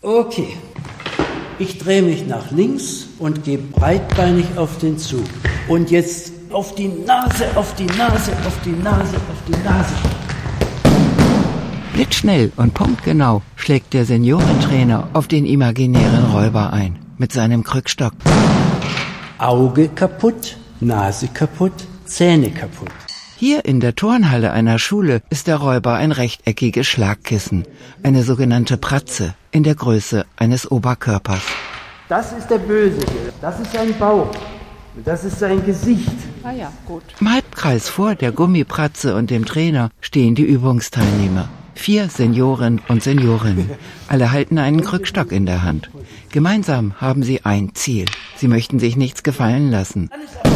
Okay. Ich drehe mich nach links und gehe breitbeinig auf den Zug. Und jetzt auf die Nase, auf die Nase, auf die Nase, auf die Nase. Blitzschnell und punktgenau schlägt der Seniorentrainer auf den imaginären Räuber ein. Mit seinem Krückstock. Auge kaputt, Nase kaputt, Zähne kaputt. Hier in der Turnhalle einer Schule ist der Räuber ein rechteckiges Schlagkissen, eine sogenannte Pratze, in der Größe eines Oberkörpers. Das ist der Böse hier, das ist sein Bauch, das ist sein Gesicht. Ah ja, gut. Im Halbkreis vor der Gummipratze und dem Trainer stehen die Übungsteilnehmer. 4 Senioren und Seniorinnen. Alle halten einen Krückstock in der Hand. Gemeinsam haben sie ein Ziel. Sie möchten sich nichts gefallen lassen.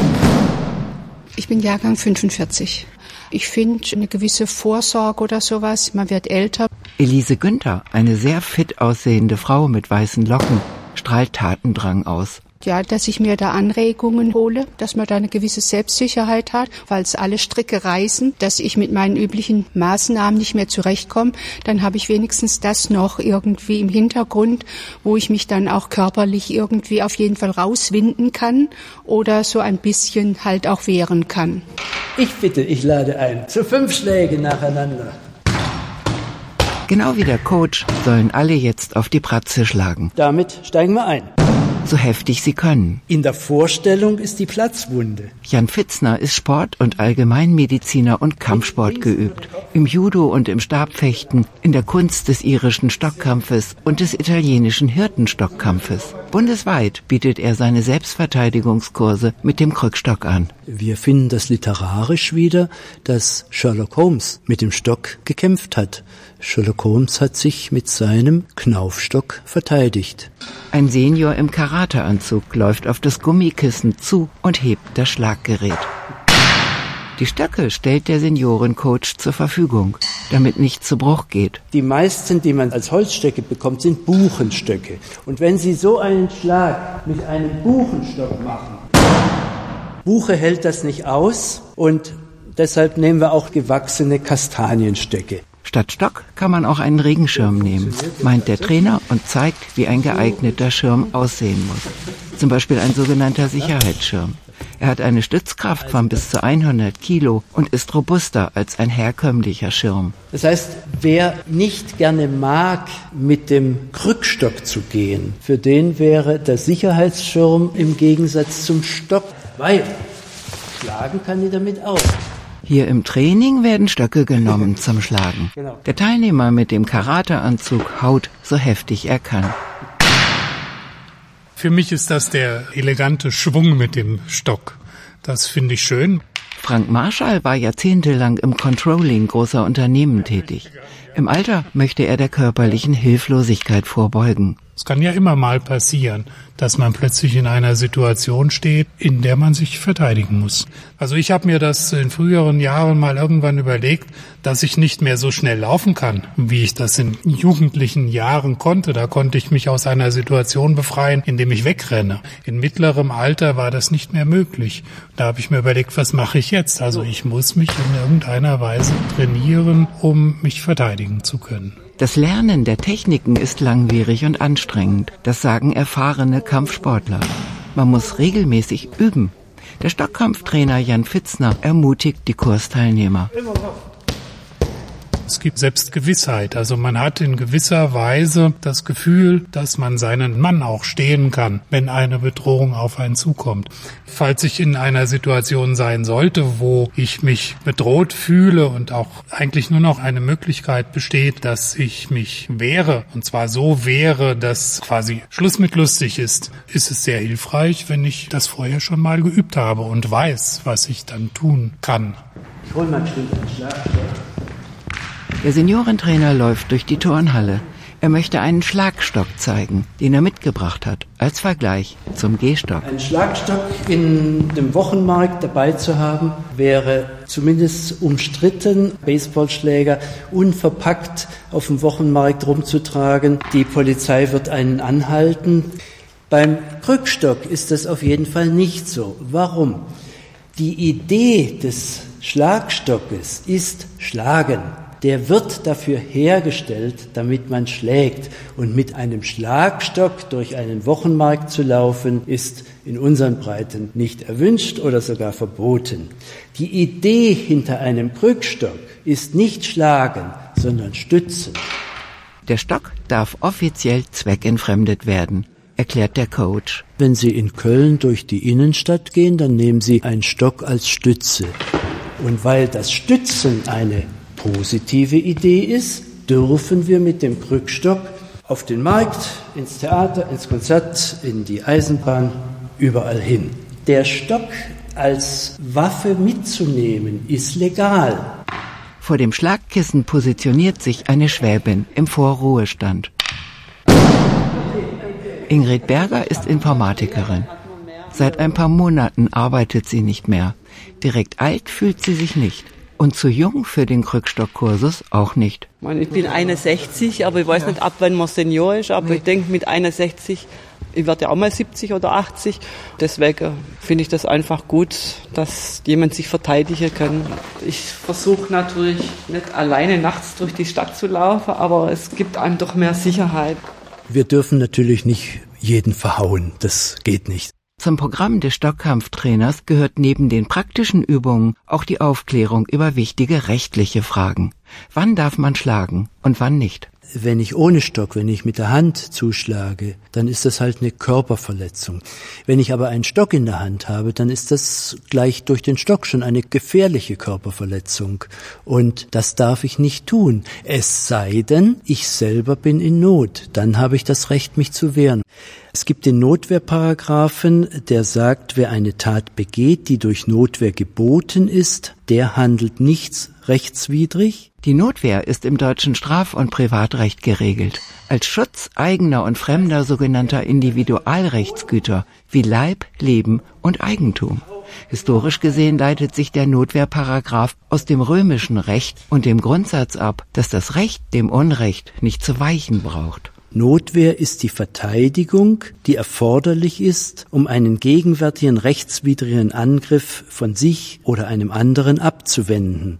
Ich bin Jahrgang 45. Ich finde eine gewisse Vorsorge oder sowas. Man wird älter. Elise Günther, eine sehr fit aussehende Frau mit weißen Locken, strahlt Tatendrang aus. Ja, dass ich mir da Anregungen hole, dass man da eine gewisse Selbstsicherheit hat, falls alle Stricke reißen, dass ich mit meinen üblichen Maßnahmen nicht mehr zurechtkomme, dann habe ich wenigstens das noch irgendwie im Hintergrund, wo ich mich dann auch körperlich irgendwie auf jeden Fall rauswinden kann oder so ein bisschen halt auch wehren kann. Ich lade ein zu 5 Schläge nacheinander. Genau wie der Coach sollen alle jetzt auf die Pratze schlagen. Damit steigen wir ein. So heftig sie können. In der Vorstellung ist die Platzwunde. Jan Pfitzner ist Sport- und Allgemeinmediziner und Kampfsport geübt. Im Judo und im Stabfechten, in der Kunst des irischen Stockkampfes und des italienischen Hirtenstockkampfes. Bundesweit bietet er seine Selbstverteidigungskurse mit dem Krückstock an. Wir finden das literarisch wieder, dass Sherlock Holmes mit dem Stock gekämpft hat. Sherlock Holmes hat sich mit seinem Knaufstock verteidigt. Ein Senior im Karateanzug läuft auf das Gummikissen zu und hebt das Schlaggerät. Die Stöcke stellt der Seniorencoach zur Verfügung, damit nichts zu Bruch geht. Die meisten, die man als Holzstöcke bekommt, sind Buchenstöcke. Und wenn Sie so einen Schlag mit einem Buchenstock machen, Buche hält das nicht aus und deshalb nehmen wir auch gewachsene Kastanienstöcke. Statt Stock kann man auch einen Regenschirm nehmen, meint der Trainer und zeigt, wie ein geeigneter Schirm aussehen muss. Zum Beispiel ein sogenannter Sicherheitsschirm. Er hat eine Stützkraft von bis zu 100 Kilo und ist robuster als ein herkömmlicher Schirm. Das heißt, wer nicht gerne mag, mit dem Krückstock zu gehen, für den wäre der Sicherheitsschirm im Gegensatz zum Stock, weil schlagen kann die damit auch. Hier im Training werden Stöcke genommen zum Schlagen. Der Teilnehmer mit dem Karateanzug haut so heftig er kann. Für mich ist das der elegante Schwung mit dem Stock. Das finde ich schön. Frank Marschall war jahrzehntelang im Controlling großer Unternehmen tätig. Im Alter möchte er der körperlichen Hilflosigkeit vorbeugen. Es kann ja immer mal passieren, dass man plötzlich in einer Situation steht, in der man sich verteidigen muss. Also ich habe mir das in früheren Jahren mal irgendwann überlegt, dass ich nicht mehr so schnell laufen kann, wie ich das in jugendlichen Jahren konnte. Da konnte ich mich aus einer Situation befreien, indem ich wegrenne. In mittlerem Alter war das nicht mehr möglich. Da habe ich mir überlegt, was mache ich jetzt? Also ich muss mich in irgendeiner Weise trainieren, um mich verteidigen zu können. Das Lernen der Techniken ist langwierig und anstrengend. Das sagen erfahrene Kampfsportler. Man muss regelmäßig üben. Der Stockkampftrainer Jan Pfitzner ermutigt die Kursteilnehmer. Es gibt Selbstgewissheit, also man hat in gewisser Weise das Gefühl, dass man seinen Mann auch stehen kann, wenn eine Bedrohung auf einen zukommt. Falls ich in einer Situation sein sollte, wo ich mich bedroht fühle und auch eigentlich nur noch eine Möglichkeit besteht, dass ich mich wehre, und zwar so wehre, dass quasi Schluss mit lustig ist es sehr hilfreich, wenn ich das vorher schon mal geübt habe und weiß, was ich dann tun kann. Ich hol mal einen Schlagstock. Der Seniorentrainer läuft durch die Turnhalle. Er möchte einen Schlagstock zeigen, den er mitgebracht hat, als Vergleich zum Gehstock. Ein Schlagstock in dem Wochenmarkt dabei zu haben, wäre zumindest umstritten. Baseballschläger unverpackt auf dem Wochenmarkt rumzutragen. Die Polizei wird einen anhalten. Beim Krückstock ist das auf jeden Fall nicht so. Warum? Die Idee des Schlagstockes ist Schlagen. der wird dafür hergestellt, damit man schlägt. Und mit einem Schlagstock durch einen Wochenmarkt zu laufen, ist in unseren Breiten nicht erwünscht oder sogar verboten. Die Idee hinter einem Krückstock ist nicht schlagen, sondern stützen. Der Stock darf offiziell zweckentfremdet werden, erklärt der Coach. Wenn Sie in Köln durch die Innenstadt gehen, dann nehmen Sie einen Stock als Stütze. Und weil das Stützen eine positive Idee ist, dürfen wir mit dem Krückstock auf den Markt, ins Theater, ins Konzert, in die Eisenbahn, überall hin. Der Stock als Waffe mitzunehmen ist legal. Vor dem Schlagkissen positioniert sich eine Schwäbin im Vorruhestand. Ingrid Berger ist Informatikerin. Seit ein paar Monaten arbeitet sie nicht mehr. Direkt alt fühlt sie sich nicht. Und zu jung für den Krückstockkursus auch nicht. Ich bin 61, aber ich weiß nicht, ab wann man Senior ist. Aber ich denke, mit 61, ich werde ja auch mal 70 oder 80. Deswegen finde ich das einfach gut, dass jemand sich verteidigen kann. Ich versuche natürlich nicht alleine nachts durch die Stadt zu laufen, aber es gibt einem doch mehr Sicherheit. Wir dürfen natürlich nicht jeden verhauen, das geht nicht. Zum Programm des Stockkampftrainers gehört neben den praktischen Übungen auch die Aufklärung über wichtige rechtliche Fragen. Wann darf man schlagen und wann nicht? Wenn ich ohne Stock, wenn ich mit der Hand zuschlage, dann ist das halt eine Körperverletzung. Wenn ich aber einen Stock in der Hand habe, dann ist das gleich durch den Stock schon eine gefährliche Körperverletzung. Und das darf ich nicht tun. Es sei denn, ich selber bin in Not. Dann habe ich das Recht, mich zu wehren. Es gibt den Notwehrparagraphen, der sagt, wer eine Tat begeht, die durch Notwehr geboten ist, der handelt nichts rechtswidrig. Die Notwehr ist im deutschen Straf- und Privatrecht geregelt. Als Schutz eigener und fremder sogenannter Individualrechtsgüter wie Leib, Leben und Eigentum. Historisch gesehen leitet sich der Notwehrparagraph aus dem römischen Recht und dem Grundsatz ab, dass das Recht dem Unrecht nicht zu weichen braucht. Notwehr ist die Verteidigung, die erforderlich ist, um einen gegenwärtigen rechtswidrigen Angriff von sich oder einem anderen abzuwenden.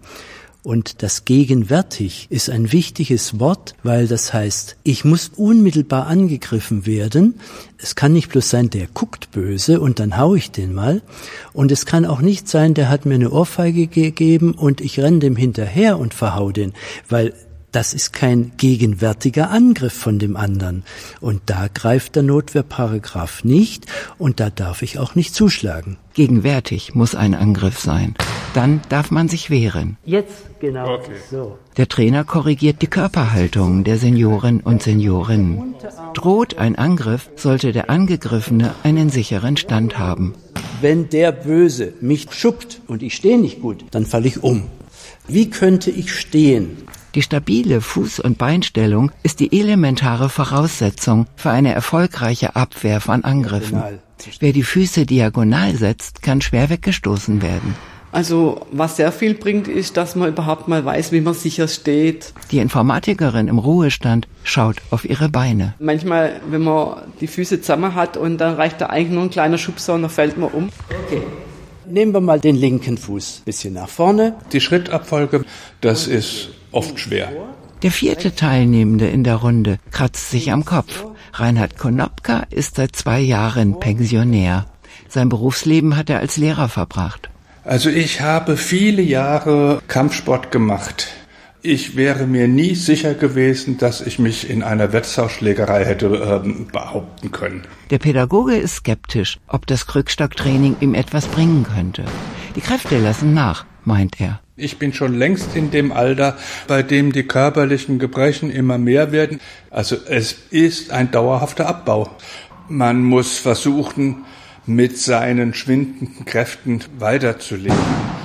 Und das gegenwärtig ist ein wichtiges Wort, weil das heißt, ich muss unmittelbar angegriffen werden. Es kann nicht bloß sein, der guckt böse und dann hau ich den mal. Und es kann auch nicht sein, der hat mir eine Ohrfeige gegeben und ich renne dem hinterher und verhau den, weil das ist kein gegenwärtiger Angriff von dem anderen. Und da greift der Notwehrparagraph nicht und da darf ich auch nicht zuschlagen. Gegenwärtig muss ein Angriff sein. Dann darf man sich wehren. Jetzt genau so. Der Trainer korrigiert die Körperhaltung der Senioren und Seniorinnen. Droht ein Angriff, sollte der Angegriffene einen sicheren Stand haben. Wenn der Böse mich schubbt und ich stehe nicht gut, dann falle ich um. Wie könnte ich stehen? Die stabile Fuß- und Beinstellung ist die elementare Voraussetzung für eine erfolgreiche Abwehr von Angriffen. Wer die Füße diagonal setzt, kann schwer weggestoßen werden. Also was sehr viel bringt, ist, dass man überhaupt mal weiß, wie man sicher steht. Die Informatikerin im Ruhestand schaut auf ihre Beine. Manchmal, wenn man die Füße zusammen hat und dann reicht da eigentlich nur ein kleiner Schubser und dann fällt man um. Okay. Nehmen wir mal den linken Fuß ein bisschen nach vorne. Die Schrittabfolge, das ist oft schwer. Der vierte Teilnehmende in der Runde kratzt sich am Kopf. Reinhard Konopka ist seit 2 Jahren Pensionär. Sein Berufsleben hat er als Lehrer verbracht. Also ich habe viele Jahre Kampfsport gemacht. Ich wäre mir nie sicher gewesen, dass ich mich in einer Wirtshausschlägerei hätte behaupten können. Der Pädagoge ist skeptisch, ob das Krückstocktraining ihm etwas bringen könnte. Die Kräfte lassen nach, meint er. Ich bin schon längst in dem Alter, bei dem die körperlichen Gebrechen immer mehr werden. Also es ist ein dauerhafter Abbau. Man muss versuchen, mit seinen schwindenden Kräften weiterzuleben.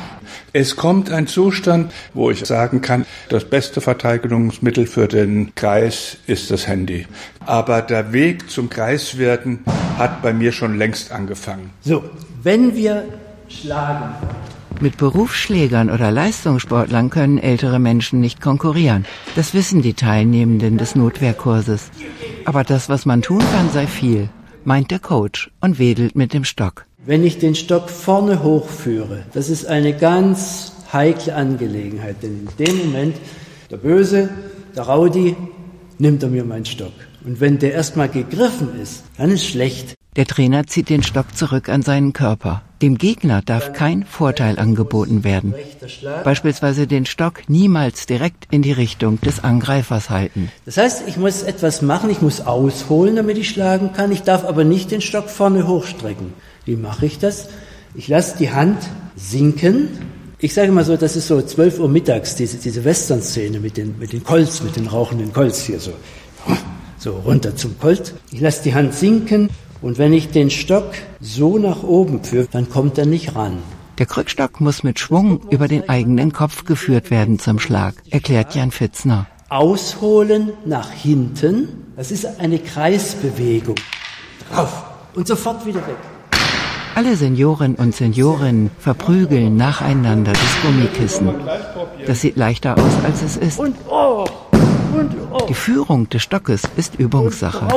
Es kommt ein Zustand, wo ich sagen kann, das beste Verteidigungsmittel für den Kreis ist das Handy. Aber der Weg zum Kreiswerden hat bei mir schon längst angefangen. So, wenn wir schlagen. Mit Berufsschlägern oder Leistungssportlern können ältere Menschen nicht konkurrieren. Das wissen die Teilnehmenden des Notwehrkurses. Aber das, was man tun kann, sei viel, meint der Coach und wedelt mit dem Stock. Wenn ich den Stock vorne hochführe, das ist eine ganz heikle Angelegenheit, denn in dem Moment Der Böse, der Rowdy, nimmt er mir meinen Stock. Und wenn der erstmal gegriffen ist, dann ist schlecht. Der Trainer zieht den Stock zurück an seinen Körper. Dem Gegner darf kein Vorteil angeboten werden. Beispielsweise den Stock niemals direkt in die Richtung des Angreifers halten. Das heißt, ich muss etwas machen, ich muss ausholen, damit ich schlagen kann. Ich darf aber nicht den Stock vorne hochstrecken. Wie mache ich das? Ich lasse die Hand sinken. Ich sage mal so, das ist so 12 Uhr mittags, diese Western-Szene mit den Colts, mit den rauchenden Colts hier so runter zum Colt. Ich lasse die Hand sinken und wenn ich den Stock so nach oben führe, dann kommt er nicht ran. Der Krückstock muss mit Schwung über den eigenen Kopf geführt werden zum Schlag, erklärt Jan Fitzner. Ausholen nach hinten, das ist eine Kreisbewegung. Drauf und sofort wieder weg. Alle Senioren und Seniorinnen verprügeln nacheinander das Gummikissen. Das sieht leichter aus, als es ist. Die Führung des Stockes ist Übungssache.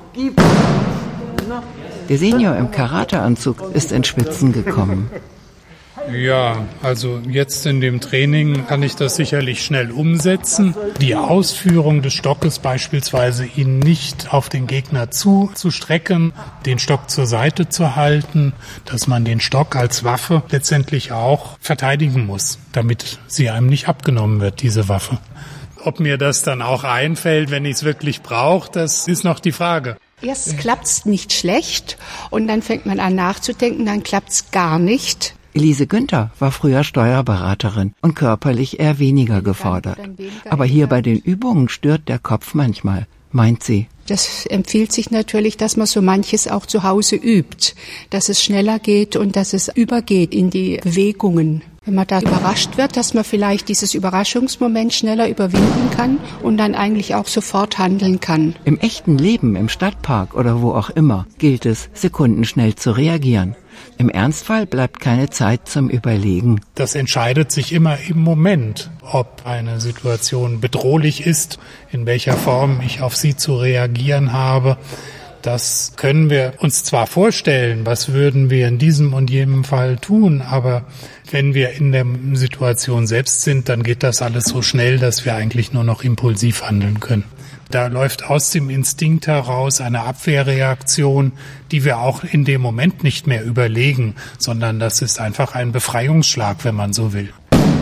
Der Senior im Karateanzug ist ins Schwitzen gekommen. Ja, also jetzt in dem Training kann ich das sicherlich schnell umsetzen. Die Ausführung des Stockes beispielsweise, ihn nicht auf den Gegner zuzustrecken, den Stock zur Seite zu halten, dass man den Stock als Waffe letztendlich auch verteidigen muss, damit sie einem nicht abgenommen wird, diese Waffe. Ob mir das dann auch einfällt, wenn ich es wirklich brauche, das ist noch die Frage. Erst klappt's nicht schlecht und dann fängt man an nachzudenken, dann klappt's gar nicht. Elise Günther war früher Steuerberaterin und körperlich eher weniger gefordert. Aber hier bei den Übungen stört der Kopf manchmal, meint sie. Das empfiehlt sich natürlich, dass man so manches auch zu Hause übt, dass es schneller geht und dass es übergeht in die Bewegungen. Wenn man da überrascht wird, dass man vielleicht dieses Überraschungsmoment schneller überwinden kann und dann eigentlich auch sofort handeln kann. Im echten Leben, im Stadtpark oder wo auch immer, gilt es, sekundenschnell zu reagieren. Im Ernstfall bleibt keine Zeit zum Überlegen. Das entscheidet sich immer im Moment, ob eine Situation bedrohlich ist, in welcher Form ich auf sie zu reagieren habe. Das können wir uns zwar vorstellen, was würden wir in diesem und jenem Fall tun, aber wenn wir in der Situation selbst sind, dann geht das alles so schnell, dass wir eigentlich nur noch impulsiv handeln können. Da läuft aus dem Instinkt heraus eine Abwehrreaktion, die wir auch in dem Moment nicht mehr überlegen, sondern das ist einfach ein Befreiungsschlag, wenn man so will.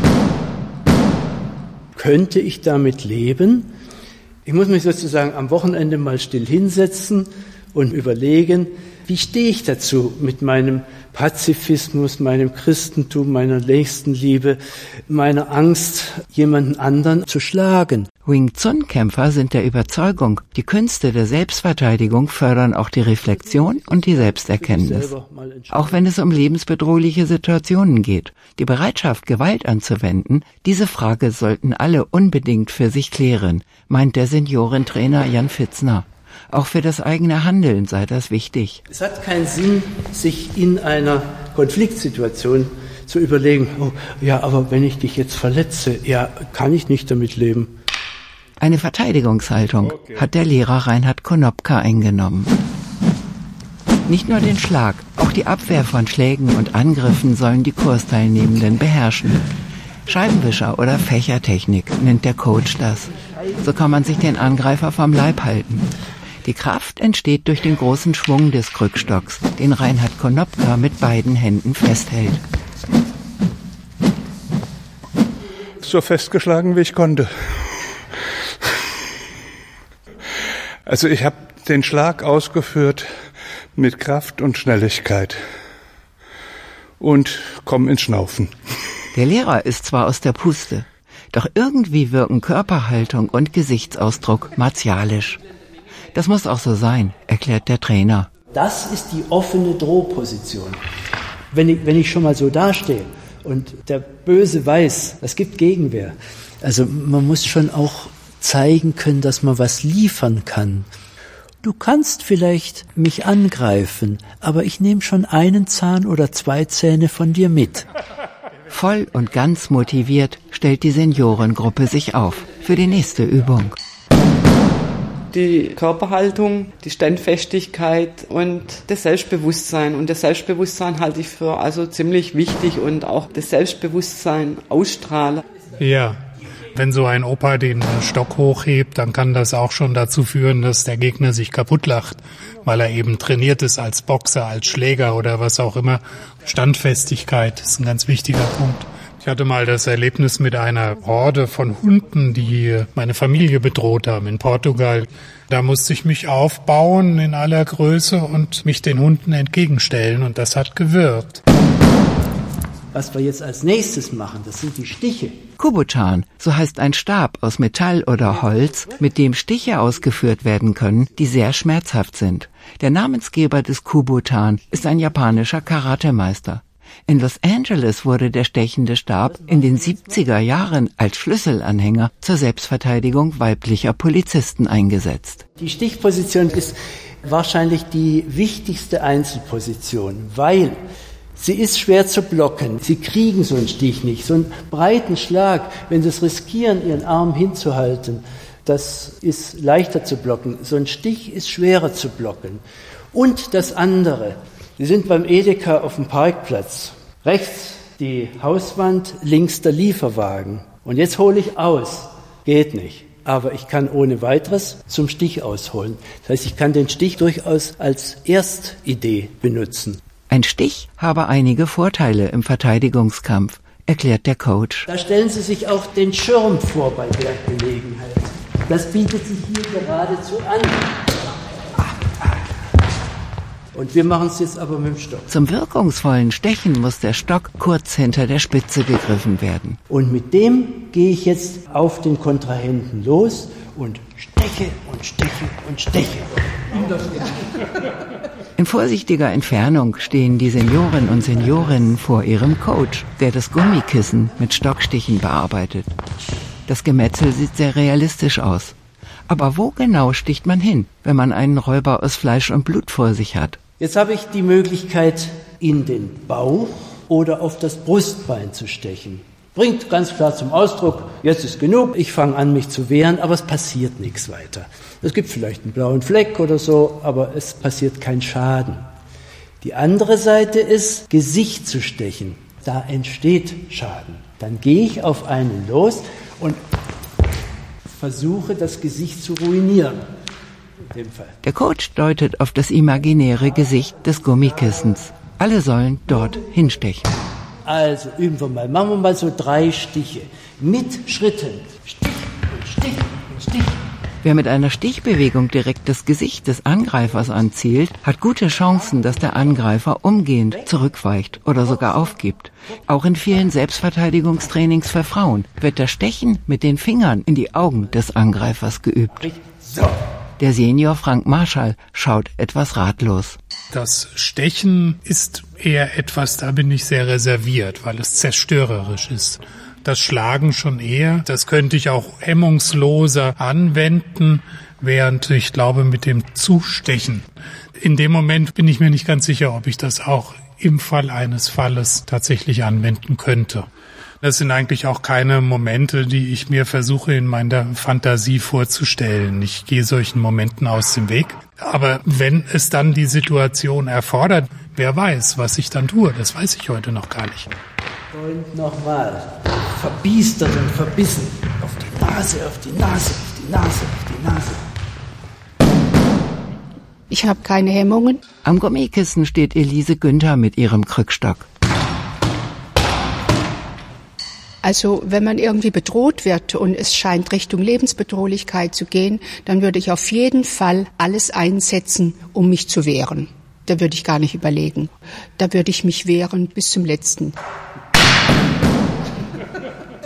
Könnte ich damit leben? Ich muss mich sozusagen am Wochenende mal still hinsetzen und überlegen, wie stehe ich dazu mit meinem Pazifismus, meinem Christentum, meiner Nächstenliebe, meiner Angst, jemanden anderen zu schlagen. Wing-Chun-Kämpfer sind der Überzeugung, die Künste der Selbstverteidigung fördern auch die Reflexion und die Selbsterkenntnis. Auch wenn es um lebensbedrohliche Situationen geht. Die Bereitschaft, Gewalt anzuwenden, diese Frage sollten alle unbedingt für sich klären, meint der Seniorentrainer Jan Fitzner. Auch für das eigene Handeln sei das wichtig. Es hat keinen Sinn, sich in einer Konfliktsituation zu überlegen, oh, ja, aber wenn ich dich jetzt verletze, ja, kann ich nicht damit leben. Eine Verteidigungshaltung hat der Lehrer Reinhard Konopka eingenommen. Nicht nur den Schlag, auch die Abwehr von Schlägen und Angriffen sollen die Kursteilnehmenden beherrschen. Scheibenwischer oder Fächertechnik nennt der Coach das. So kann man sich den Angreifer vom Leib halten. Die Kraft entsteht durch den großen Schwung des Krückstocks, den Reinhard Konopka mit beiden Händen festhält. So festgeschlagen, wie ich konnte. Also ich habe den Schlag ausgeführt mit Kraft und Schnelligkeit und komme ins Schnaufen. Der Lehrer ist zwar aus der Puste, doch irgendwie wirken Körperhaltung und Gesichtsausdruck martialisch. Das muss auch so sein, erklärt der Trainer. Das ist die offene Drohposition. Wenn ich schon mal so dastehe und der Böse weiß, es gibt Gegenwehr. Also man muss schon auch zeigen können, dass man was liefern kann. Du kannst vielleicht mich angreifen, aber ich nehme schon einen Zahn oder 2 Zähne von dir mit. Voll und ganz motiviert stellt die Seniorengruppe sich auf für die nächste Übung. Die Körperhaltung, die Standfestigkeit und das Selbstbewusstsein. Und das Selbstbewusstsein halte ich für ziemlich wichtig und auch das Selbstbewusstsein ausstrahlen. Ja, Wenn so ein Opa den Stock hochhebt, dann kann das auch schon dazu führen, dass der Gegner sich kaputt lacht, weil er eben trainiert ist als Boxer, als Schläger oder was auch immer. Standfestigkeit ist ein ganz wichtiger Punkt. Ich hatte mal das Erlebnis mit einer Horde von Hunden, die meine Familie bedroht haben in Portugal. Da musste ich mich aufbauen in aller Größe und mich den Hunden entgegenstellen und das hat gewirkt. Was wir jetzt als nächstes machen, das sind die Stiche. Kubotan, so heißt ein Stab aus Metall oder Holz, mit dem Stiche ausgeführt werden können, die sehr schmerzhaft sind. Der Namensgeber des Kubotan ist ein japanischer Karatemeister. In Los Angeles wurde der stechende Stab in den 70er Jahren als Schlüsselanhänger zur Selbstverteidigung weiblicher Polizisten eingesetzt. Die Stichposition ist wahrscheinlich die wichtigste Einzelposition, weil sie ist schwer zu blocken. Sie kriegen so einen Stich nicht. So einen breiten Schlag, wenn sie es riskieren, ihren Arm hinzuhalten, das ist leichter zu blocken. So ein Stich ist schwerer zu blocken. Und das andere, Sie sind beim Edeka auf dem Parkplatz. Rechts die Hauswand, links der Lieferwagen. Und jetzt hole ich aus. Geht nicht. Aber ich kann ohne weiteres zum Stich ausholen. Das heißt, ich kann den Stich durchaus als Erstidee benutzen. Ein Stich habe einige Vorteile im Verteidigungskampf, erklärt der Coach. Da stellen Sie sich auch den Schirm vor bei der Gelegenheit. Das bietet sich hier geradezu an. Und wir machen es jetzt aber mit dem Stock. Zum wirkungsvollen Stechen muss der Stock kurz hinter der Spitze gegriffen werden. Und mit dem gehe ich jetzt auf den Kontrahenten los und steche und steche und steche. In vorsichtiger Entfernung stehen die Senioren und Seniorinnen vor ihrem Coach, der das Gummikissen mit Stockstichen bearbeitet. Das Gemetzel sieht sehr realistisch aus. Aber wo genau sticht man hin, wenn man einen Räuber aus Fleisch und Blut vor sich hat? Jetzt habe ich die Möglichkeit, in den Bauch oder auf das Brustbein zu stechen. Bringt ganz klar zum Ausdruck, jetzt ist genug, ich fange an, mich zu wehren, aber es passiert nichts weiter. Es gibt vielleicht einen blauen Fleck oder so, aber es passiert kein Schaden. Die andere Seite ist, Gesicht zu stechen. Da entsteht Schaden. Dann gehe ich auf einen los und versuche, das Gesicht zu ruinieren. In dem Fall. Der Coach deutet auf das imaginäre Gesicht des Gummikissens. Alle sollen dort hinstechen. Also üben wir mal. Machen wir mal so 3 Stiche. Mit Schritten. Stich und Stich und Stich. Wer mit einer Stichbewegung direkt das Gesicht des Angreifers anzielt, hat gute Chancen, dass der Angreifer umgehend zurückweicht oder sogar aufgibt. Auch in vielen Selbstverteidigungstrainings für Frauen wird das Stechen mit den Fingern in die Augen des Angreifers geübt. So. Der Senior Frank Marschall schaut etwas ratlos. Das Stechen ist eher etwas, da bin ich sehr reserviert, weil es zerstörerisch ist. Das Schlagen schon eher, das könnte ich auch hemmungsloser anwenden, während ich glaube mit dem Zustechen. In dem Moment bin ich mir nicht ganz sicher, ob ich das auch im Fall eines Falles tatsächlich anwenden könnte. Das sind eigentlich auch keine Momente, die ich mir versuche in meiner Fantasie vorzustellen. Ich gehe solchen Momenten aus dem Weg. Aber wenn es dann die Situation erfordert, wer weiß, was ich dann tue. Das weiß ich heute noch gar nicht. Und nochmal. Verbiestert und verbissen. Auf die Nase, auf die Nase, auf die Nase, auf die Nase. Ich habe keine Hemmungen. Am Gummikissen steht Elise Günther mit ihrem Krückstock. Also wenn man irgendwie bedroht wird und es scheint Richtung Lebensbedrohlichkeit zu gehen, dann würde ich auf jeden Fall alles einsetzen, um mich zu wehren. Da würde ich gar nicht überlegen. Da würde ich mich wehren bis zum Letzten.